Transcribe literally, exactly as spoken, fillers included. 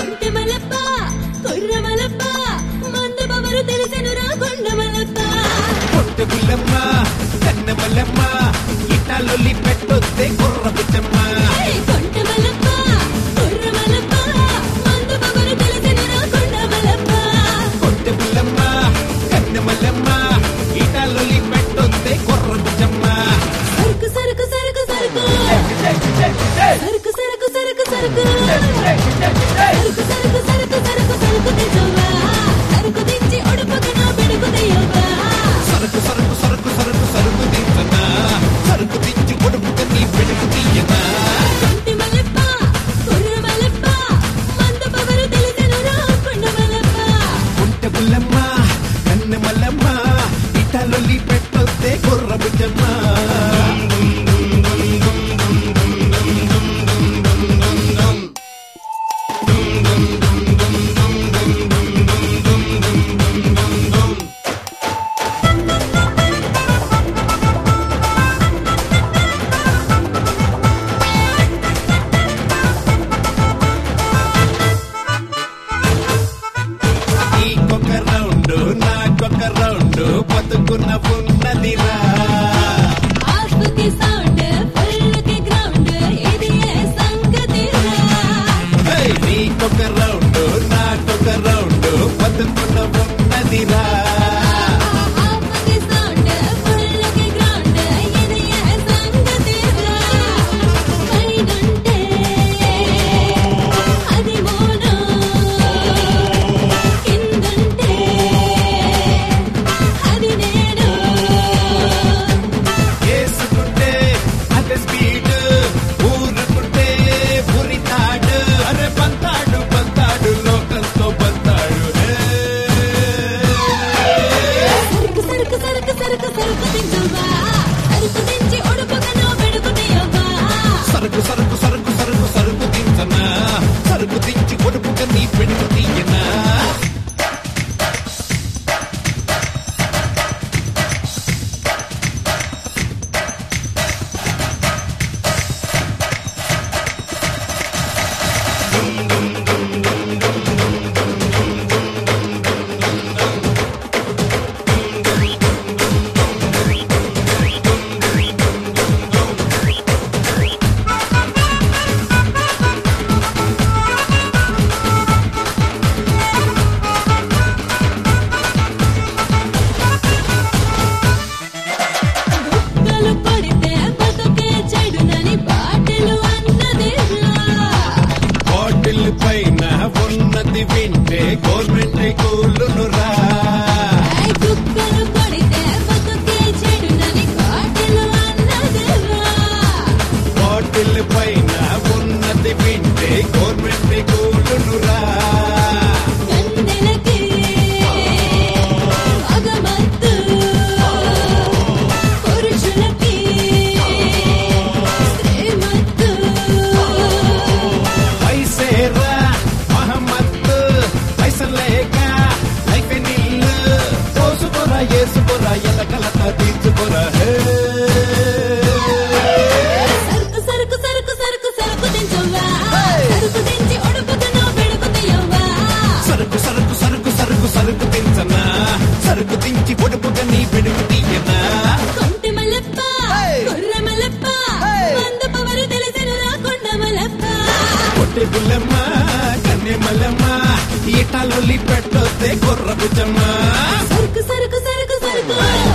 కొంటె మలప్ప కొర్ర మలప్ప మంద పవరు తెలిసెనురా కొండ మలప్ప కొంటె బుల్లమ్మ కన్న మల్లమ్మ ఇటాలొల్లి పెట్టొద్దే కొర్ర బుచ్చమ్మ కొంటె మలప్ప కొర్ర మలప్ప మంద పవరు తెలిసెనురా కొండ మలప్ప కొంటె బుల్లమ్మ కన్న మల్లమ్మ ఇటాలొల్లి పెట్టొద్దే కొర్ర బుచ్చమ్మ సరుకు సరుకు సరుకు సరుకు సరుకు సరుకు సరుకు సరుకు సరుకు సరుకు సరుకు సరుకు సరుకు తెచ్చవా సరుకు తెచ్చి ఒడుపుకి నా పెడుకు తెయ్యవా సరుకు సరుకు సరుకు సరుకు సరుకు దించనా సరుకు దించి ఒడుపుకి నీ పెడుకు తీయనా కొంటె మలప్ప కొర్ర మలప్ప మంద పవరు తెలిసెనురా కొండ మలప్ప కొంటె బుల్లమ్మ కన్న మల్లమ్మ ఇటాలొల్లి పెట్టొద్దే కొర్ర బుచ్చమ్మ నీకొక రౌండ్ నాకొక రౌండ్ బతుకున్న ఉన్నదిరా ఆస్పుకి సౌండ్ ఫుల్కి గ్రౌండ్ ఇది ఏ సంగతిరా హే నీకొక రౌండ్ నాకొక రౌండ్ బతుకున్న ఉన్నదిరా ఆస్పుకి సౌండ్ ఫుల్కి గ్రౌండ్ ఇది ఏ సంగతిరా పైనుంటే అది మోనో కిందుంటే అది నేను వేసుకుంటే అదే స్పీడ్ ఊరుకుంటే ఉరితాడు అరే బంతాడు బంతాడు లోకంతో బంతాడు సరుకు సరుకు సరుకు సరుకు సరుకు తింటువా సరుకు తెచ్చి ఒడుపుగా నా పెడుకు తెయ్యవా సరుకు సరుకు సరుకు సరుకు సరుకు దించనా సరుకు దించి కొడుపుగా నీ పెడుకు తీయనా బుక్కలు కొడితే బతుకే చెడునని బాటలు అన్నదిరా బాటిల్ పైన ఉన్నది వింటే గవర్నమెంట్ కూలునురా ఐ బుక్కలు కొడితే బతుకే చెడునని బాటలు అన్నదిరా బాటిల్ పైన ఉన్నది వింటే గవర్నమెంట్ కూలునురా గందెలకి అగమత్తు పురుషులకి శ్రీమత్తు పైసేరా మహమ్మద్ పైసలేక లైఫ్ నీళ్ళు పోసుకోరా ఏసుకోరా ఎలకలత తీర్చుకోరా సరుకు సరుకు సరుకు సరుకు సరుకు తెంచవ్వా సరుకు తెంచి ఒడుపుగా నా పెడుకు తెయ్యవ్వా సరుకు సరుకు సరుకు సరుకు సరుకు తించనా సరుకు తించి పొడుపుగా నీ పెడుకు తీయనా కొంటె మలప్ప కొర్ర మలప్ప మంద పవరు తెలిసెనురా కొండ మలప్ప కొట్టె బుల్లమ్మ కన్నె మల్లమ్మ ఇటాలొల్లి పెట్టొద్దే కొర్ర బుచ్చమ్మ సరుకు సరుకు సరుకు సరుకు